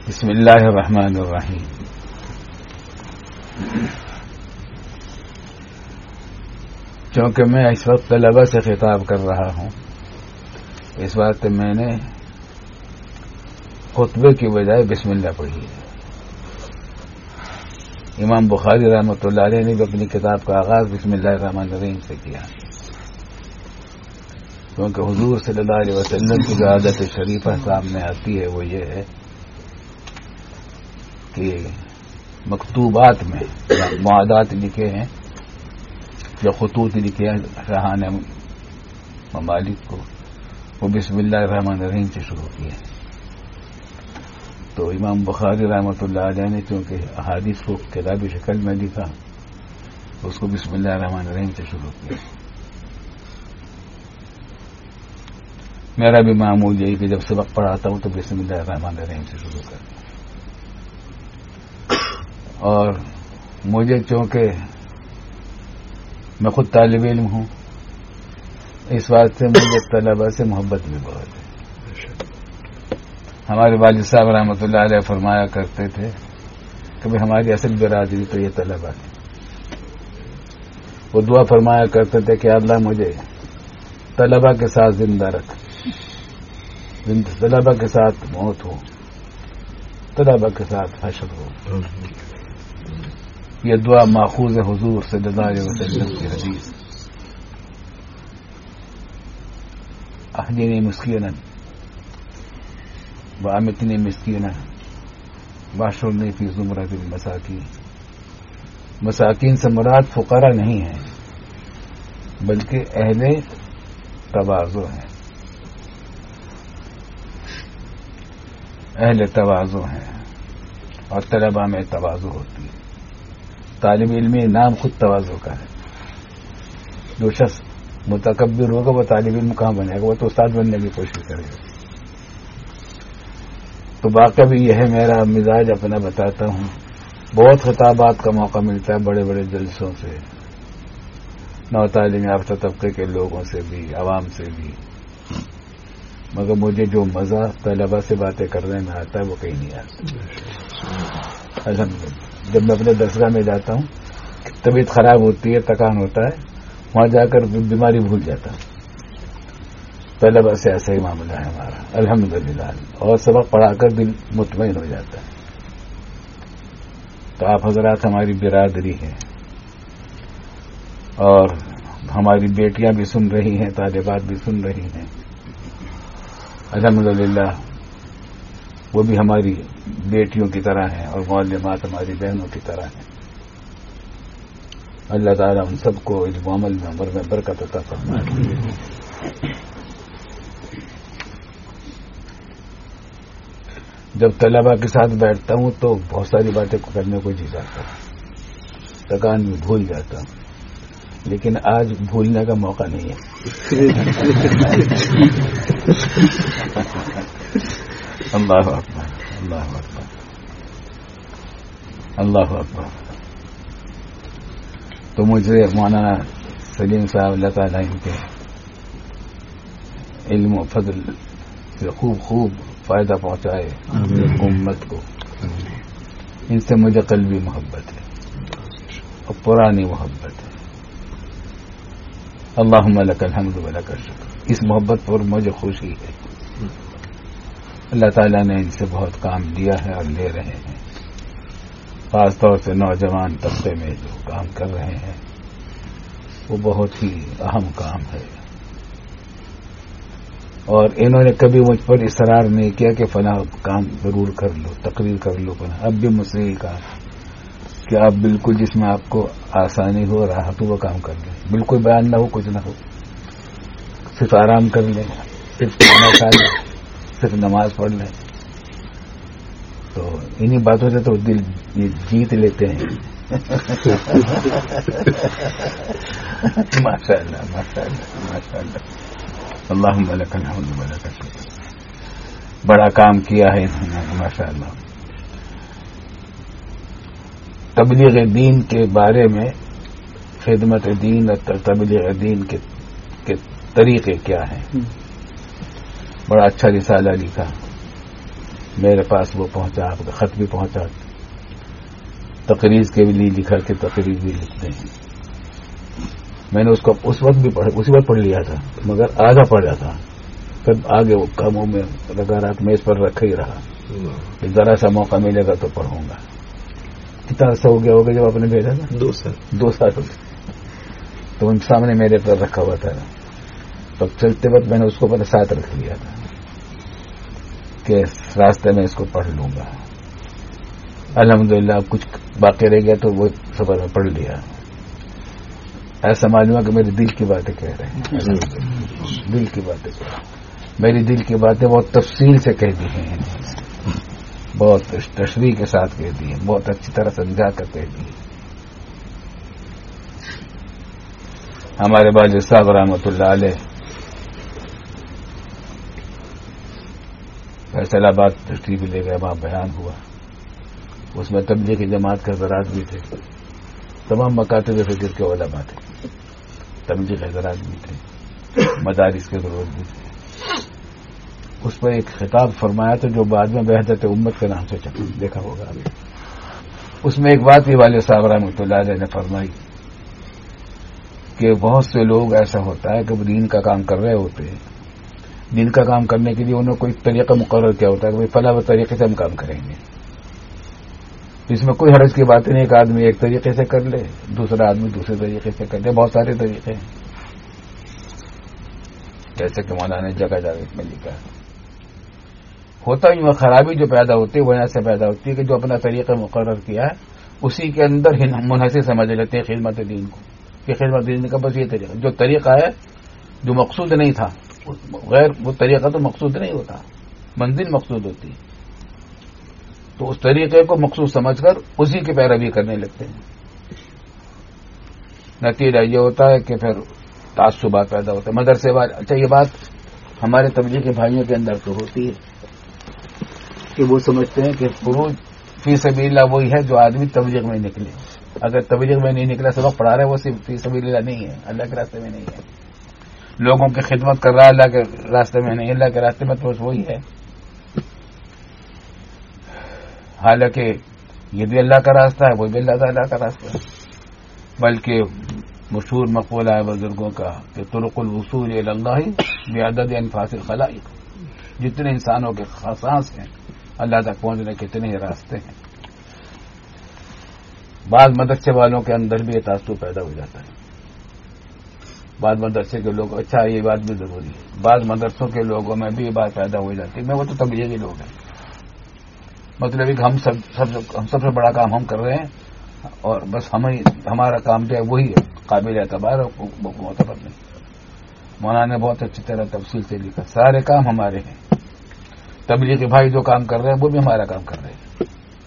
بسم اللہ الرحمن الرحیم. چونکہ میں اس وقت طلبہ سے خطاب کر رہا ہوں، اس وقت میں نے خطبے کی بجائے بسم اللہ پڑھی ہے. امام بخاری رحمۃ اللہ علیہ نے بھی اپنی کتاب کا آغاز بسم اللہ الرحمن الرحیم سے کیا، کیونکہ حضور صلی اللہ علیہ وسلم کی جو عادت شریفہ سامنے آتی ہے وہ یہ ہے کہ مکتوبات میں معاہدات لکھے ہیں یا خطوط لکھے ہیں شاہان ممالک کو، وہ بسم اللہ الرحمن الرحیم سے شروع کیے ہیں. تو امام بخاری رحمۃ اللہ علیہ نے چونکہ احادیث کو کتابی شکل میں لکھا، اس کو بسم اللہ الرحمن الرحیم سے شروع کیا. میرا بھی معمول یہی کہ جب سبق پڑھاتا ہوں تو بسم اللہ الرحمن الرحیم سے شروع کرتا ہوں. اور مجھے چونکہ میں خود طالب علم ہوں، اس بات سے مجھے طلبہ سے محبت بھی بہت ہے. ہمارے والد صاحب رحمۃ اللہ علیہ فرمایا کرتے تھے کہ بھئی ہماری اصل برادری تو یہ طلبہ ہے. وہ دعا فرمایا کرتے تھے کہ اللہ مجھے طلبہ کے ساتھ زندہ رکھ، طلبہ کے ساتھ موت ہو، طلبہ کے ساتھ حشر ہو. یہ دعا ماخوذ حضور صلی اللہ علیہ وسلم کی حدیث اہدنی مسکینا وامتنی مسکینا واحشرنی فی زمرۃ المساکین. مساکین سے مراد فقراء نہیں ہیں بلکہ اہل تواضع ہیں، اہل تواضع ہیں، اور طلبہ میں تواضع ہوتی ہے. طالب علمی نام خود تواضع کا ہے. جو شخص متکبر ہوگا وہ طالب علم کہاں بنے گا، وہ تو استاد بننے کی کوشش کرے گا. تو واقعہ بھی یہ ہے، میرا مزاج اپنا بتاتا ہوں. بہت خطابات کا موقع ملتا ہے بڑے بڑے جلسوں سے، نو تعلیم یافتہ طبقے کے لوگوں سے بھی، عوام سے بھی، مگر مجھے جو مزہ طلبہ سے باتیں کرنے میں آتا ہے وہ کہیں نہیں آتا. الحمدللہ جب میں اپنے درسگاہ میں جاتا ہوں، طبیعت خراب ہوتی ہے، تکان ہوتا ہے، وہاں جا کر بیماری بھول جاتا ہوں. طلبہ سے ایسا ہی معاملہ ہے ہمارا الحمدللہ، اور سبق پڑھا کر دل مطمئن ہو جاتا ہے. تو آپ حضرات ہماری برادری ہیں، اور ہماری بیٹیاں بھی سن رہی ہیں، طالبات بھی سن رہی ہیں الحمدللہ. وہ بھی ہماری بیٹیوں کی طرح ہیں اور معلمات ہماری بہنوں کی طرح ہیں. اللہ تعالیٰ ان سب کو علم و عمل میں عمر میں برکت عطا فرمائے. جب طلبہ کے ساتھ بیٹھتا ہوں تو بہت ساری باتیں کرنے کو جی جاتا ہوں، تکان میں بھول جاتا ہوں، لیکن آج بھولنے کا موقع نہیں ہے. اللہ اکبر، اللہ اکبر، اللہ اکبر. تو مجھے مولانا سلیم صاحب اللہ تعالیٰ ان کے علم و فضل سے خوب فائدہ پہنچائے امت کو. ان سے مجھے قلبی محبت ہے اور پرانی محبت ہے. اللہم لک الحمد و لک الشکر. اس محبت پر مجھے خوشی ہے. اللہ تعالیٰ نے ان سے بہت کام لیا ہے اور لے رہے ہیں. خاص طور سے نوجوان طبقے میں جو کام کر رہے ہیں وہ بہت ہی اہم کام ہے. اور انہوں نے کبھی مجھ پر اصرار نہیں کیا کہ فلاں کام ضرور کر لو، تقریر کر لو فلاں. اب بھی مجھ سے یہ کہا کہ آپ بالکل جس میں آپ کو آسانی ہو، راحت ہو، وہ کام کر لیں. بالکل بیان نہ ہو، کچھ نہ ہو، صرف آرام کر لیں، صرف کھانا کھا لیں، صرف نماز پڑھ لیں. تو انہی باتوں سے تو دل یہ جیت لیتے ہیں. ماشاء اللہ، ماشاء اللہ، ماشاء اللہ. اللہم لک الحمد و لک الشکر. بڑا کام کیا ہے انہوں نے ماشاء اللہ. تبلیغ دین کے بارے میں، خدمت دین اور تبلیغ دین کے طریقے کیا ہیں، بڑا اچھا رسالہ لکھا. میرے پاس وہ پہنچا، آپ کا خط بھی پہنچا، تقریر کے لیے لکھا کہ تقریر بھی لکھتے ہیں. میں نے اس کو اسی وقت پڑھ لیا تھا، مگر آدھا پڑھا تھا، پھر آگے وہ کاموں میں لگا رہا کہ میز پر رکھا ہی رہا کہ ذرا سا موقع ملے گا تو پڑھوں گا. کتنا عرصہ ہو گیا جب آپ نے بھیجا تھا؟ 2 سال ہو گئے. تو ان سامنے میرے پر رکھا ہوا تھا، تو چلتے وقت میں نے اس کو پہلے ساتھ رکھ لیا تھا کہ راستے میں اس کو پڑھ لوں گا. الحمدللہ کچھ باقی رہ گیا تو وہ سفر میں پڑھ لیا. ایسا معلوم ہے کہ میرے دل کی باتیں کہہ رہے ہیں، دل کی باتیں کہہ رہے ہیں. میری دل کی باتیں بہت تفصیل سے کہہ دی ہیں، بہت تشریح کے ساتھ کہہ دی ہیں، بہت اچھی طرح سمجھا کر کہہ دی. ہمارے والد صاحب رحمۃ اللہ علیہ فیصل آباد تشریف لے گئے، وہاں بیان ہوا. اس میں تبلیغی جماعت کے حضرات بھی تھے، تمام مکاتب فکر کے علماء تھے، تبلیغی حضرات بھی تھے، مدارس کے ضرورت بھی تھے. اس پر ایک خطاب فرمایا تھا جو بعد میں وحدت امت کے نام سے دیکھا ہوگا. اس میں ایک بات یہ والد صاحب رحمۃ اللہ علیہ نے فرمائی کہ بہت سے لوگ ایسا ہوتا ہے کہ وہ دین کا کام کر رہے ہوتے ہیں، دین کا کام کرنے کے لیے انہوں نے کوئی طریقہ مقرر کیا ہوتا ہے کہ فلاں طریقے سے ہم کام کریں گے. اس میں کوئی حرج کی بات نہیں. ایک آدمی ایک طریقے سے کر لے، دوسرا آدمی دوسرے طریقے سے کر لے. بہت سارے طریقے ہیں، جیسے کہ مولانا نے جگہ جگہ میں لکھا ہے. ہوتا ہی وہ خرابی جو پیدا ہوتی ہے وہ یہاں سے پیدا ہوتی ہے کہ جو اپنا طریقہ مقرر کیا ہے اسی کے اندر منحصر سمجھ لیتے ہیں خدمت دین کو، کہ خدمت دین کا بس یہ طریقہ، جو طریقہ ہے جو مقصود نہیں تھا، غیر وہ طریقہ تو مقصود نہیں ہوتا، منزل مقصود ہوتی ہے. تو اس طریقے کو مقصود سمجھ کر اسی کی پیروی کرنے لگتے ہیں. نتیجہ یہ ہوتا ہے کہ پھر تعصبات پیدا ہوتے ہیں. مدرسے والے، اچھا یہ بات ہمارے تبلیغی بھائیوں کے اندر تو ہوتی ہے کہ وہ سمجھتے ہیں کہ خروج فی سبیل اللہ وہی ہے جو آدمی تبلیغ میں نکلے. اگر تبلیغ میں نہیں نکلا، سبق پڑھا رہے وہ صرف فی سبیل اللہ نہیں ہے، اللہ کے راستے میں نہیں ہے. لوگوں کی خدمت کر رہا ہے اللہ کے راستے میں نہیں، اللہ کے راستے میں تو وہی ہے. حالانکہ یہ بھی اللہ کا راستہ ہے، وہ بھی اللہ تعالیٰ کا راستہ ہے. بلکہ مشہور مقولہ ہے بزرگوں کا کہ طرق الوصول الی اللہ بعدد انفاس الخلائق، جتنے انسانوں کے سانس ہیں اللہ تک پہنچنے کے اتنے ہی راستے ہیں. بعض مدرسے والوں کے اندر بھی یہ تعصب پیدا ہو جاتا ہے. بعض مدرسے کے لوگ، اچھا یہ بات بھی ضروری ہے، بعض مدرسوں کے لوگوں میں بھی یہ بات پیدا ہو جاتی ہے. میں وہ تو تبلیغی لوگ ہیں، مطلب ہے کہ ہم سب سے بڑا کام ہم کر رہے ہیں اور بس ہمارا کام جو ہے وہی ہے قابل اعتبار اور معتبر نہیں. مولانا نے بہت اچھی طرح تفصیل سے لکھا، سارے کام ہمارے ہیں. تبلیغی بھائی جو کام کر رہے ہیں وہ بھی ہمارا کام کر رہے ہیں،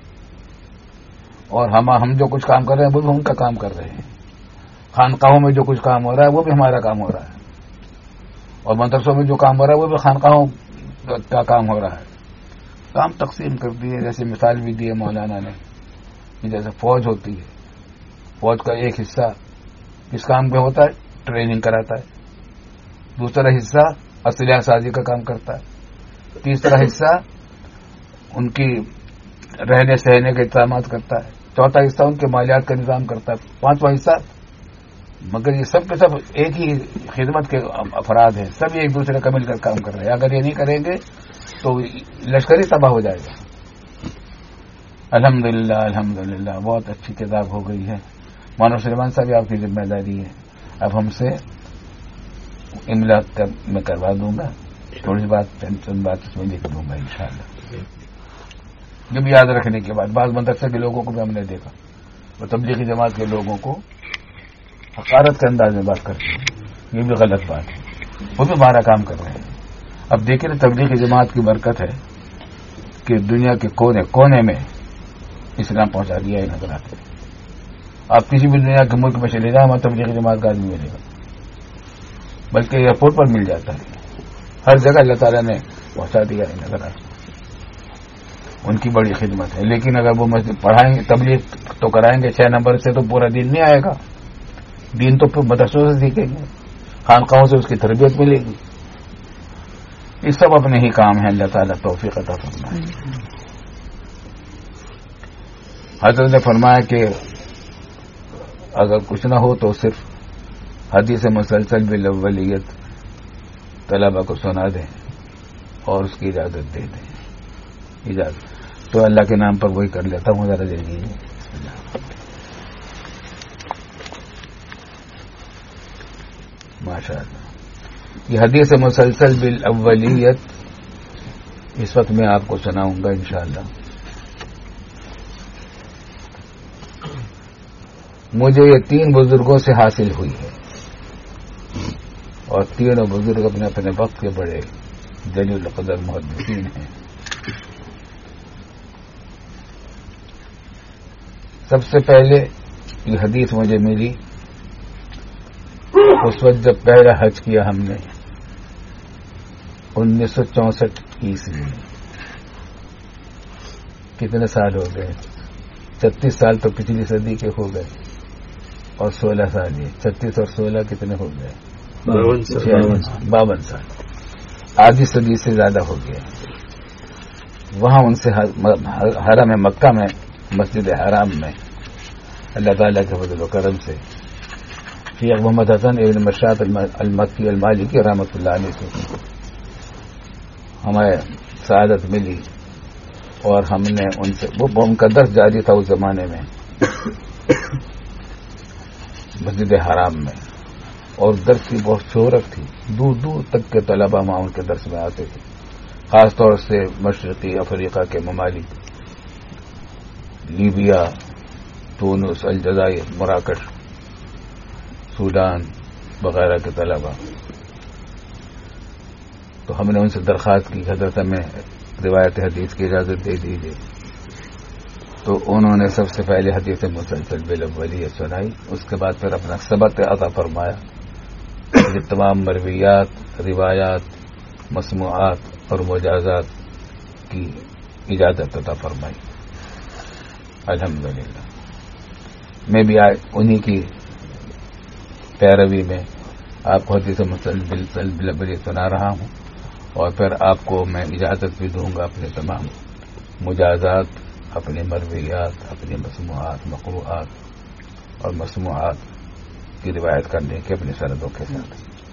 اور ہم جو کچھ کام کر رہے ہیں وہ بھی ان کا کام کر رہے ہیں. خانقاہوں میں جو کچھ کام ہو رہا ہے وہ بھی ہمارا کام ہو رہا ہے، اور مدرسوں میں جو کام ہو رہا ہے وہ بھی خانقاہوں کا کام ہو رہا ہے. کام تقسیم کر دی ہے. جیسے مثال بھی دی ہے مولانا نے کہ جیسے فوج ہوتی ہے، فوج کا ایک حصہ کس کام پہ ہوتا ہے؟ ٹریننگ کراتا ہے. دوسرا حصہ اسلحہ سازی کا کام کرتا ہے. تیسرا حصہ ان کی رہنے سہنے کے انتظامات کرتا ہے. چوتھا حصہ ان کے مالیات کا نظام کرتا ہے. پانچواں حصہ، مگر یہ سب کے سب ایک ہی خدمت کے افراد ہیں، سب ایک دوسرے کا مل کر کام کر رہے ہیں. اگر یہ نہیں کریں گے تو لشکر ہی تباہ ہو جائے گا. الحمدللہ الحمدللہ بہت اچھی کتاب ہو گئی ہے. مولانا سلیمان صاحب آپ کی ذمہ داری ہے. اب ہم سے املا میں کروا دوں گا، تھوڑی سی چند بات اس میں لکھ دوں گا انشاءاللہ. جب یاد رکھنے کے بعد بعض مدرسے کے لوگوں کو بھی ہم نے دیکھا وہ تبلیغی جماعت کے لوگوں کو حقارت کے انداز میں بات کرتے ہیں. یہ بھی غلط بات ہے. وہ بھی ہمارا کام کر رہے ہیں. اب دیکھیں تبلیغی جماعت کی برکت ہے کہ دنیا کے کونے کونے میں اسلام پہنچا دیا ہے نظر آتے. آپ کسی بھی دنیا کے ملک میں چلے جائیں وہاں تبلیغی جماعت کا آدمی ملے گا، بلکہ ایئرپورٹ پر مل جاتا ہے. ہر جگہ اللہ تعالیٰ نے پہنچا دیا ہے نظر آتے. ان کی بڑی خدمت ہے. لیکن اگر وہ مسجد پڑھائیں گے، تبلیغ تو کرائیں گے 6 نمبر سے، تو پورا دین نہیں آئے گا. دین تو پھر مدرسوں سے سیکھیں گے، خانقاہوں سے اس کی تربیت ملے گی. یہ سب اپنے ہی کام ہیں، اللہ تعالیٰ توفیق عطا فرمائے۔ حضرت نے فرمایا کہ اگر کچھ نہ ہو تو صرف حدیث مسلسل بالاولیت طلبہ کو سنا دیں اور اس کی اجازت دے دیں۔ اجازت تو اللہ کے نام پر وہی کر لیتا ہوں، ذرا دے دیجیے۔ ماشاء اللہ، یہ حدیث مسلسل بالاولیت اس وقت میں آپ کو سناؤں گا انشاءاللہ۔ مجھے یہ 3 بزرگوں سے حاصل ہوئی ہے، اور تینوں بزرگ اپنے اپنے وقت کے بڑے جلیل القدر محدثین ہیں۔ سب سے پہلے یہ حدیث مجھے ملی اس وقت جب پہلا حج کیا ہم نے 1964 عیسوی میں۔ کتنے سال ہو گئے؟ 36 سال تو پچھلی صدی کے ہو گئے، اور 16 سال یہ 36 اور 16 کتنے ہو گئے؟ 52 سال، آدھی صدی سے زیادہ ہو گیا۔ وہاں ان سے حرم مکہ میں، مسجد حرام میں، اللہ تعالیٰ کے فضل و کرم سے شیخ محمد حسن ابن مشاط المکی المالکی رحمۃ اللہ علیہ سے ہمیں سعادت ملی، اور ہم نے ان سے ان کا درس جاری تھا اس زمانے میں مسجد حرام میں، اور درس کی بہت شہرت تھی، دور دور تک کے طلبہ وہاں ان کے درس میں آتے تھے، خاص طور سے مشرقی افریقہ کے ممالک، لیبیا، تونس، الجزائر، مراکش، سوڈان وغیرہ کے طلبہ۔ تو ہم نے ان سے درخواست کی، حضرت ہمیں روایت حدیث کی اجازت دے دیجیے۔ تو انہوں نے سب سے پہلے حدیث مسلسل بالاولیت سنائی، اس کے بعد پھر اپنا سبق عطا فرمایا، یہ تمام مرویات، روایات، مسموعات اور مجازات کی اجازت عطا فرمائی۔ الحمدللہ میں بھی انہی کی پیروی میں آپ کو حدیث مسلسل بالاولیت سنا رہا ہوں، اور پھر آپ کو میں اجازت بھی دوں گا اپنے تمام مجازات، اپنے مرویات، اپنے مسموعات، مقروءات اور مسموعات کی روایت کرنے کے اپنے سندوں کے ساتھ۔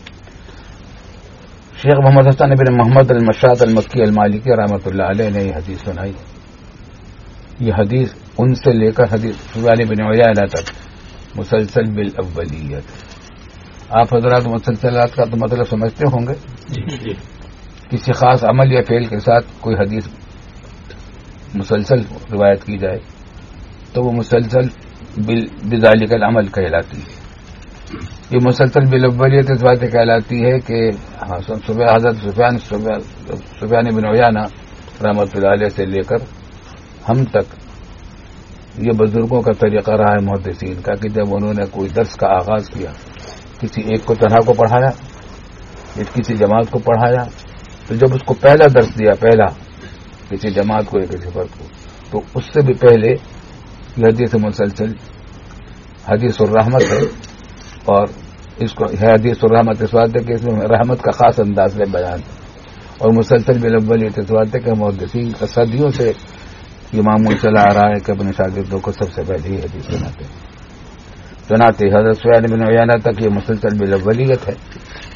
شیخ محمد حسن بن محمد المشاط المکی المالکی رحمۃ اللہ علیہ نے یہ حدیث سنائی۔ یہ حدیث ان سے لے کر حدیث سفیان بن عیینہ تک مسلسل بالاولیت۔ آپ حضرات مسلسلات کا تو مطلب سمجھتے ہوں گے، کسی خاص عمل یا فعل کے ساتھ کوئی حدیث مسلسل روایت کی جائے تو وہ مسلسل بذالک العمل کہلاتی ہے۔ یہ مسلسل بالاولیت اس بات کہلاتی ہے کہ حضرت سفیان بن عیینہ رحمۃ اللہ علیہ سے لے کر ہم تک یہ بزرگوں کا طریقہ رہا ہے محدثین کا کہ جب انہوں نے کوئی درس کا آغاز کیا، کسی ایک کو تنہا کو پڑھایا، کسی جماعت کو پڑھایا، تو جب اس کو پہلا درس دیا، پہلا کسی جماعت کو یا کسی فرد کو، تو اس سے بھی پہلے یہ حدیث مسلسل حدیث الرحمت ہے، اور اس کو ہے حدیث الرحمت اس بات ہے کہ اس میں رحمت کا خاص انداز میں بیان ہے، اور مسلسل بالاولیت اس بات ہے کہ محدثین کا صدیوں سے یہ معمول چلا آ رہا ہے کہ اپنے شاگردوں کو سب سے پہلے یہ حدیث سناتے حضرت سفیان بن عیینہ تک یہ مسلسل بالاولیت ہے۔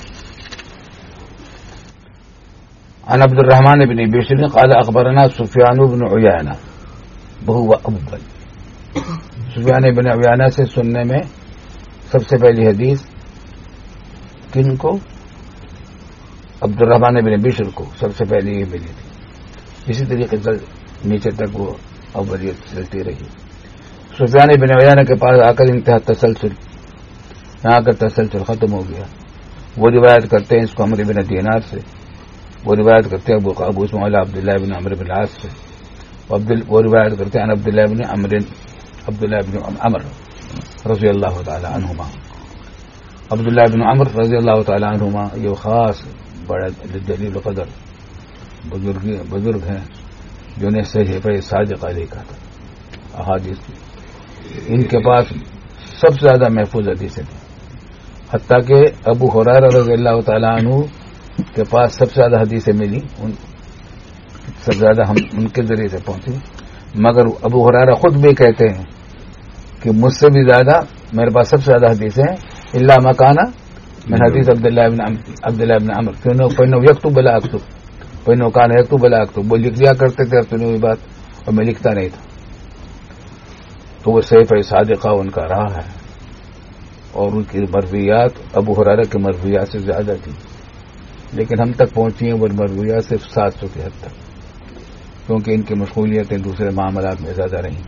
عن عبد الرحمن بن بشر قال اخبرنا سفیان بن عیینہ وهو اول۔ سفیان بن عیینہ سے سننے میں سب سے پہلی حدیث کن کو؟ عبد الرحمن بن بشر کو سب سے پہلے یہ ملی تھی، اسی طریقے سے نیچے تک وہ اولیت چلتی رہی۔ سفیان بن عیینہ کے پاس آ کر انتہا تسلسل، یہاں کر تسلسل ختم ہو گیا۔ وہ روایت کرتے ہیں اس کو عمرو بن دینار سے، وہ روایت کرتے ہیں ابو اسماعیل عبداللہ بن عمرو بن العاص سے، وہ روایت کرتے ہیں عبداللہ بن عمر رضی اللہ تعالی عنہما۔ عبداللہ بن عمر رضی اللہ تعالی عنہما یہ خاص بڑا جلیل قدر بزرگ ہیں جنہیں صحیفہ صادقہ لکھا تھا احادیث کی۔ ان کے پاس سب سے زیادہ محفوظ حدیثیں تھیں، حتیٰ کہ ابو ہریرہ رضی اللہ تعالی عنہ کے پاس سب سے زیادہ حدیثیں ملی، سب سے زیادہ ہم ان کے ذریعے سے پہنچی، مگر ابو ہریرہ خود بھی کہتے ہیں کہ مجھ سے بھی زیادہ میرے پاس سب سے زیادہ حدیثیں ہیں الا مکانہ من حدیث عبداللہ ابن عمر فإنه یکتب بلا اکتب فإنه کان یکتب بلا اکتب، وہ لکھ دیا کرتے تھے اور سنی ہوئی بات اور میں لکھتا نہیں تھا، تو وہ سیف صادقہ ان کا رہا ہے، اور ان کی مرویات ابو ہریرہ کی مرویات سے زیادہ تھی، لیکن ہم تک پہنچی ہیں وہ مرویات صرف 700 کی حد تک، کیونکہ ان کی مشغولیتیں دوسرے معاملات میں زیادہ رہیں،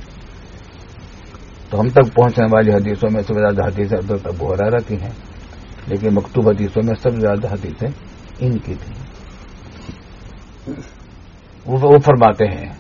تو ہم تک پہنچنے والی حدیثوں میں سب سے زیادہ حدیثیں حضرت ابو ہریرہ کی ہیں، لیکن مکتوب حدیثوں میں سب سے زیادہ حدیثیں ان کی تھیں۔ وہ فرماتے ہیں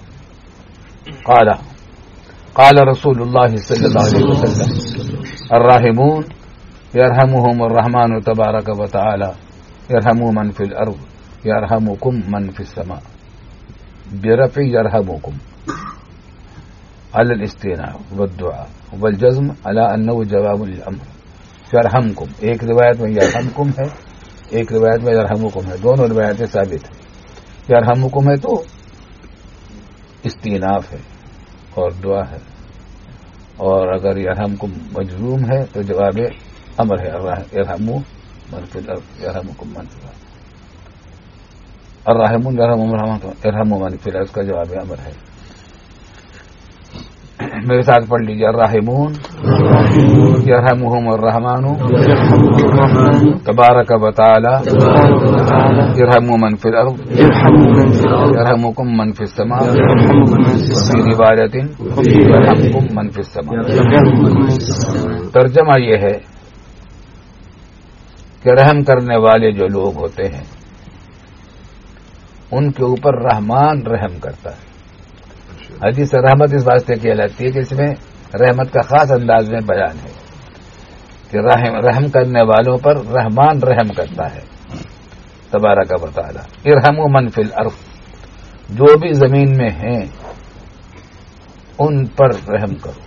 قال رسول اللہ صلی اللہ علیہ وسلم الراحمون یرحمهم الرحمن تبارک و تعالی یرحموا من فی الارض یرحمکم من فی السماء برفع یرحمکم على الاستئناف والدعاء والجزم على انه جواب للامر۔ یرحمکم ایک روایت میں یرحمکم ہے، ایک روایت میں یرحمکم ہے، دونوں روایتیں ثابت ہیں۔ یرحمکم ہے تو استئناف ہے اور دعا ہے، اور اگر یرحمکم مجزوم ہے تو جواب امر ہے، یرحموا من فی الارض یرحمکم من فی الارض، الراحمون یرحموا من فی الارض کا جواب امر ہے۔ میرے ساتھ پڑھ لیجیے، الراحمون یرحمہم الرحمن تبارک و تعالی یرحموا من فی الارض یرحمکم من فی السماء فی روایت یرحمکم من فی السماء۔ ترجمہ یہ ہے کہ رحم کرنے والے جو لوگ ہوتے ہیں ان کے اوپر رحمان رحم کرتا ہے۔ حدیث رحمت اس واسطے کہلاتی ہے کہ اس میں رحمت کا خاص انداز میں بیان ہے کہ رحم کرنے والوں پر رحمان رحم کرتا ہے تبارک و تعالی۔ ارحموا من فی الارض، جو بھی زمین میں ہیں ان پر رحم کرو،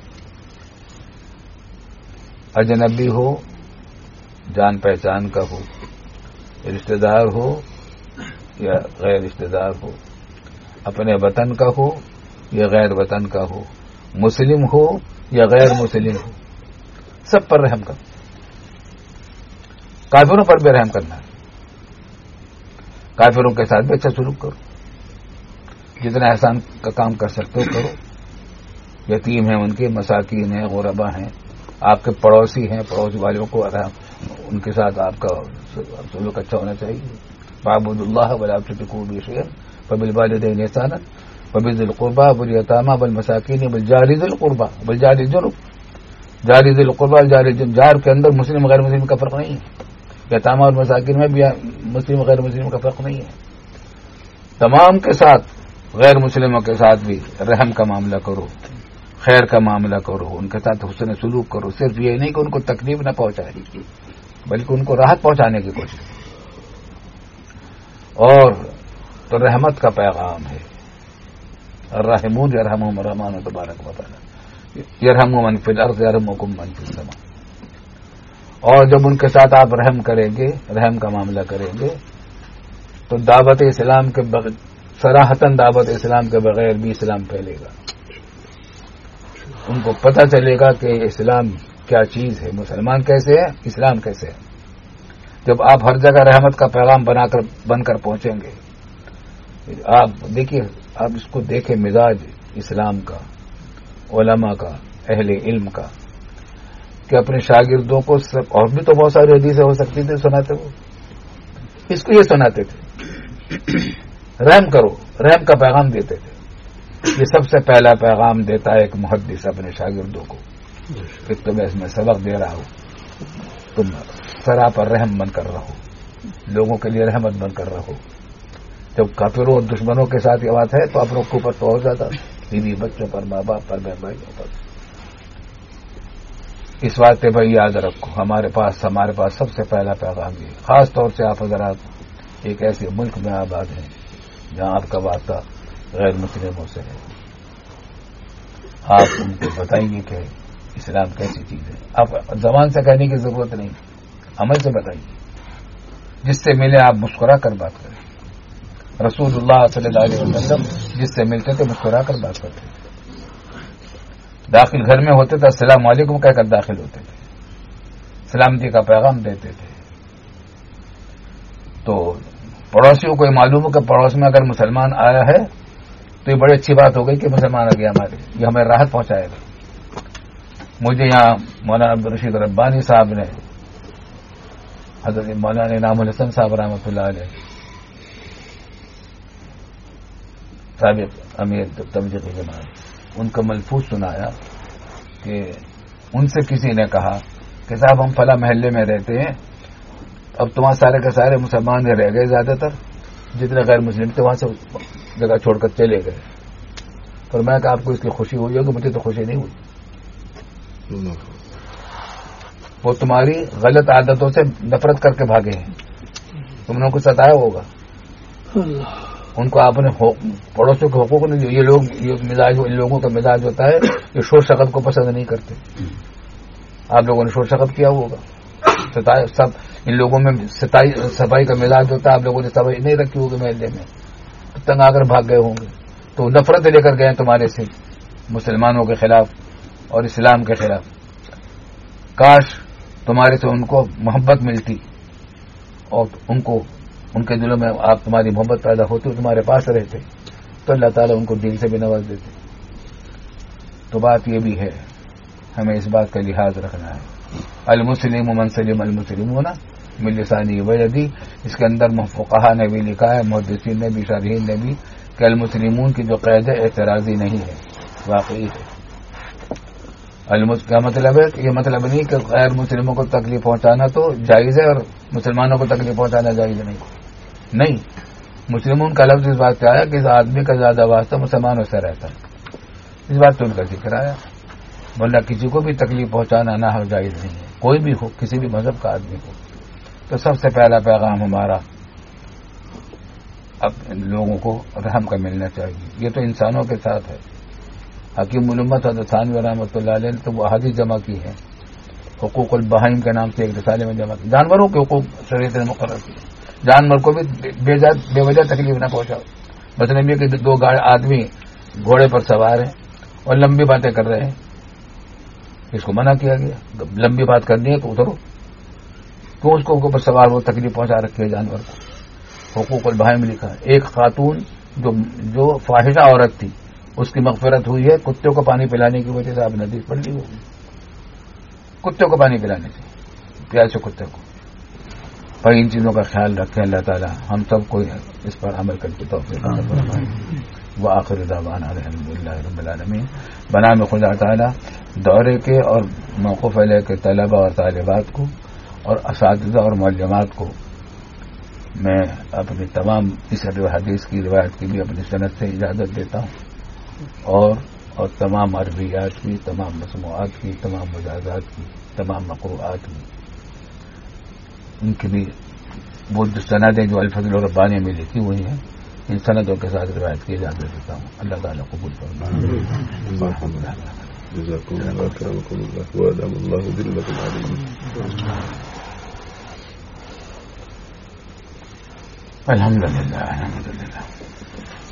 اجنبی ہو، جان پہچان کا ہو، رشتہ دار ہو یا غیر رشتہ دار ہو، اپنے وطن کا ہو یا غیر وطن کا ہو، مسلم ہو یا غیر مسلم ہو، سب پر رحم کرو۔ کافروں پر بھی رحم کرنا ہے، کافروں کے ساتھ بھی اچھا سلوک کرو، جتنا احسان کا کام کر سکتے ہو کرو۔ یتیم ہیں ان کے، مساکین ہیں، غربا ہیں، آپ کے پڑوسی ہیں، پڑوسی والوں کو ان کے ساتھ آپ کا سلوک اچھا ہونا چاہیے۔ فاعبدوا اللہ ولا تشرکوا بہ شیئا وبالوالدین احسانا وبذی القربى والیتامى والمساکین والجار ذی القربى والجار الجنب۔ جار ذی القربى والجار الجنب، جار کے اندر مسلم غیر مسلم کا فرق نہیں ہے، یتامى اور مساکین میں بھی مسلم غیر مسلم کا فرق نہیں ہے۔ تمام کے ساتھ، غیر مسلموں کے ساتھ بھی رحم کا معاملہ کرو، خیر کا معاملہ کرو، ان کے ساتھ حسن سلوک کرو۔ صرف یہ نہیں کہ ان کو تکلیف نہ پہنچائے بلکہ ان کو راحت پہنچانے کی کوشش کرو۔ اور تو رحمت کا پیغام ہے، الراحمون یرحمہم الرحمن تبارک و تعالی یرحموا من فی الارض یرحمکم من فی السماء۔ اور جب ان کے ساتھ آپ رحم کریں گے، رحم کا معاملہ کریں گے، تو دعوت اسلام کے صراحتاً دعوت اسلام کے بغیر بھی اسلام پھیلے گا۔ ان کو پتہ چلے گا کہ اسلام کیا چیز ہے، مسلمان کیسے ہے، اسلام کیسے ہے۔ جب آپ ہر جگہ رحمت کا پیغام بن کر پہنچیں گے، آپ دیکھیے، آپ اس کو دیکھیں مزاج اسلام کا، علماء کا، اہل علم کا، کہ اپنے شاگردوں کو اور بھی تو بہت ساری حدیثیں ہو سکتی تھی سناتے وہ، اس کو یہ سناتے تھے رحم کرو، رحم کا پیغام دیتے تھے۔ یہ سب سے پہلا پیغام دیتا ہے ایک محدث اپنے شاگردوں کو کہ تمہیں اس میں سبق دے رہا ہوں، تم سرا پر رحم بن کر رہو، لوگوں کے لیے رحمت بن کر رہو۔ جب کافروں اور دشمنوں کے ساتھ یہ بات ہے تو اپنوں کے اوپر تو اور زیادہ، بیوی بچوں پر، ماں باپ پر، بہن بھائیوں پر۔ اس واسطے بھائی یاد رکھو، ہمارے پاس سب سے پہلا پیغام یہ، خاص طور سے آپ حضرات ایک ایسے ملک میں آباد ہیں جہاں آپ کا واسطہ غیر مسلموں سے ہے، آپ ان کو بتائیں گے کہ اسلام کیسی چیز ہے۔ آپ زبان سے کہنے کی ضرورت نہیں، عمل سے بتائیے جس سے ملے آپ مسکرا کر بات کریں. رسول اللہ صلی اللہ علیہ وسلم جس سے ملتے تھے مسکرا کر بات کرتے تھے. داخل گھر میں ہوتے تھے السلام علیکم کہہ کر داخل ہوتے تھے, سلامتی کا پیغام دیتے تھے. تو پڑوسیوں کو یہ معلوم ہو کہ پڑوس میں اگر مسلمان آیا ہے تو یہ بڑی اچھی بات ہو گئی کہ مسلمان آ گیا ہمارے, یہ ہمیں راحت پہنچائے گا. مجھے یہاں مولانا عبدالرشید ربانی صاحب نے, حضرت مولانا انعام الحسن صاحب رحمۃ اللہ علیہ سابق امیر تبلیغی جماعت, ان کا ملفوظ سنایا کہ ان سے کسی نے کہا کہ صاحب ہم فلاں محلے میں رہتے ہیں, اب تمہاں سارے کے سارے مسلمان رہ گئے, زیادہ تر جتنے غیر مسلم تھے وہاں سے جگہ چھوڑ کر چلے گئے. پر میں کہ آپ کو اس کی خوشی ہوئی ہوگی, مجھے تو خوشی نہیں ہوئی. وہ تمہاری غلط عادتوں سے نفرت کر کے بھاگے ہیں, تم نے کو ستایا ہوگا, ان کو آپ نے پڑوسیوں کے حقوق نہیں دیے. یہ لوگ یہ مزاج, ان لوگوں کا مزاج ہوتا ہے یہ شور شغب کو پسند نہیں کرتے. آپ لوگوں نے شور شغب کیا ہوگا, سب ان لوگوں میں صفائی کا مزاج ہوتا ہے, آپ لوگوں نے صفائی نہیں رکھی ہوگی محلے میں, تنگ آ کر بھاگ گئے ہوں گے. تو نفرت لے کر گئے تمہارے سے مسلمانوں کے خلاف اور اسلام کے خلاف. کاش تمہارے سے ان کو محبت ملتی اور ان کو ان کے دلوں میں آپ تمہاری محبت پیدا ہوتی, تمہارے پاس رہتے تو اللہ تعالیٰ ان کو دل سے بھی نواز دیتے. تو بات یہ بھی ہے, ہمیں اس بات کا لحاظ رکھنا ہے. المسلم من سلم المسلمون من لسانه ویدی, اس کے اندر فقہا نے بھی لکھا ہے, محدثین نے بھی, شارحین نے بھی, کہ المسلمون کی جو قید ہے اعتراضی نہیں ہے, واقعی ہے. کا مطلب ہے کہ یہ مطلب نہیں کہ غیر مسلموں کو تکلیف پہنچانا تو جائز ہے اور مسلمانوں کو تکلیف پہنچانا جائز نہیں. مسلمون کا لفظ اس بات سے آیا کہ اس آدمی کا زیادہ واسطہ مسلمانوں سے رہتا ہے, اس بات تو ان کا ذکر آیا. ورنہ کسی کو بھی تکلیف پہنچانا نہ ہو جائز نہیں ہے, کوئی بھی ہو, کسی بھی مذہب کا آدمی ہو. تو سب سے پہلا پیغام ہمارا اب لوگوں کو رحم کا ملنا چاہیے. یہ تو انسانوں کے ساتھ ہے. حکیم الامت حضرت تھانوی رحمۃ اللہ علیہ نے تو وہ احادیث جمع کی ہے, حقوق البہائم کے نام سے ایک رسالے میں جمع کی. جانوروں کے حقوق شریعت نے مقرر کیے, جانور کو بھی بے وجہ تکلیف نہ پہنچاؤ. مثلاً یہ کہ دو آدمی گھوڑے پر سوار ہیں اور لمبی باتیں کر رہے ہیں, اس کو منع کیا گیا. لمبی بات کرنی ہے تو اترو, کیوں اس کو اوپر سوار وہ تکلیف پہنچا رکھی ہے جانور کو. حقوق البہائم لکھا ہے. ایک خاتون جو فاحشہ عورت تھی اس کی مغفرت ہوئی ہے کتے کو پانی پلانے کی وجہ سے. آپ نے حدیث پڑھ لی ہوگی, کتے کو پانی پلانے سے, پیاسے کتے کو. پر ان چیزوں کا خیال رکھیں. اللہ تعالی ہم سب کو اس پر عمل کر کے توفیق عطا فرمائے. وآخر دعوانا الحمدللہ رب العالمین. بنام خدا تعالی دورے کے اور موقوف علیہ کے طلبہ اور طالبات کو اور اساتذہ اور معلمات کو میں اپنی تمام اس حدیث کی روایت کی بھی اپنی سند سے اجازت دیتا ہوں, اور تمام عربیات کی, تمام مسموعات کی, تمام مجازات کی, تمام مقروءات کی, ان کی بھی وہ سندیں جو الفضل الربانی میں لکھی ہوئی ہیں ان سندوں کے ساتھ روایت کی اجازت دیتا ہوں. اللہ تعالیٰ قبول فرمائے. جزاكم الله أكرمكم الله وأدام الله ذلكم عليكم. الحمد لله.